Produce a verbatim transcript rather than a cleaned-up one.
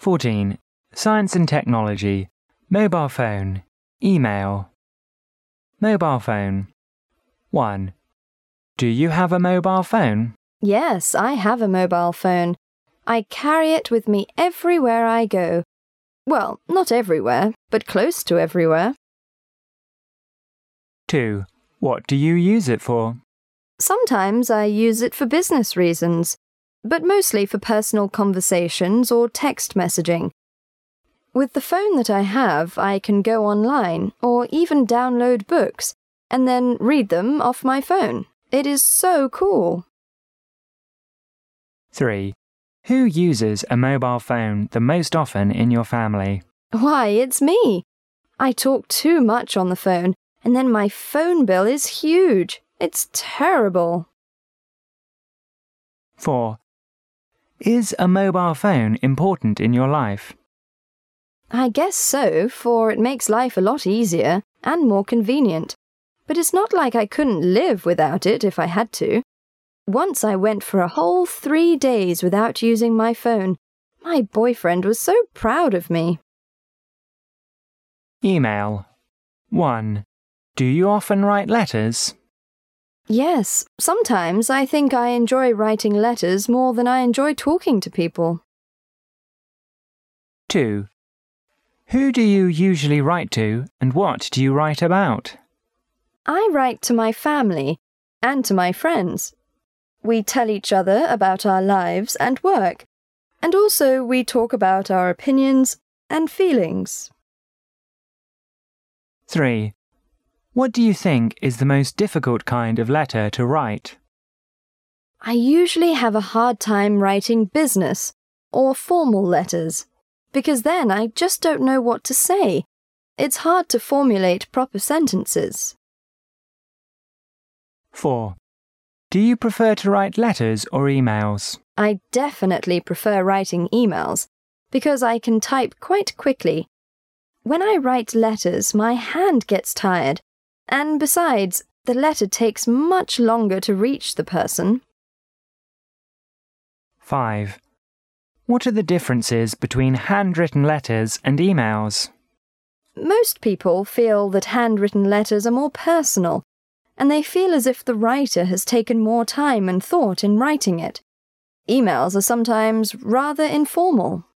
fourteen. Science and technology. Mobile phone. Email. Mobile phone. one. Do you have a mobile phone? Yes, I have a mobile phone. I carry it with me everywhere I go. Well, not everywhere, but close to everywhere. two. What do you use it for? Sometimes I use it for business reasons, but mostly for personal conversations or text messaging. With the phone that I have, I can go online or even download books and then read them off my phone. It is so cool. three. Who uses a mobile phone the most often in your family? Why, it's me. I talk too much on the phone, and then my phone bill is huge. It's terrible. four. Is a mobile phone important in your life? I guess so, for it makes life a lot easier and more convenient. But it's not like I couldn't live without it if I had to. Once I went for a whole three days without using my phone. My boyfriend was so proud of me. Email. one. Do you often write letters? Yes, sometimes I think I enjoy writing letters more than I enjoy talking to people. two. Who do you usually write to and what do you write about? I write to my family and to my friends. We tell each other about our lives and work, and also we talk about our opinions and feelings. three. What do you think is the most difficult kind of letter to write? I usually have a hard time writing business or formal letters, because then I just don't know what to say. It's hard to formulate proper sentences. four. Do you prefer to write letters or emails? I definitely prefer writing emails, because I can type quite quickly. When I write letters, my hand gets tired, and besides, the letter takes much longer to reach the person. five. What are the differences between handwritten letters and emails? Most people feel that handwritten letters are more personal, and they feel as if the writer has taken more time and thought in writing it. Emails are sometimes rather informal.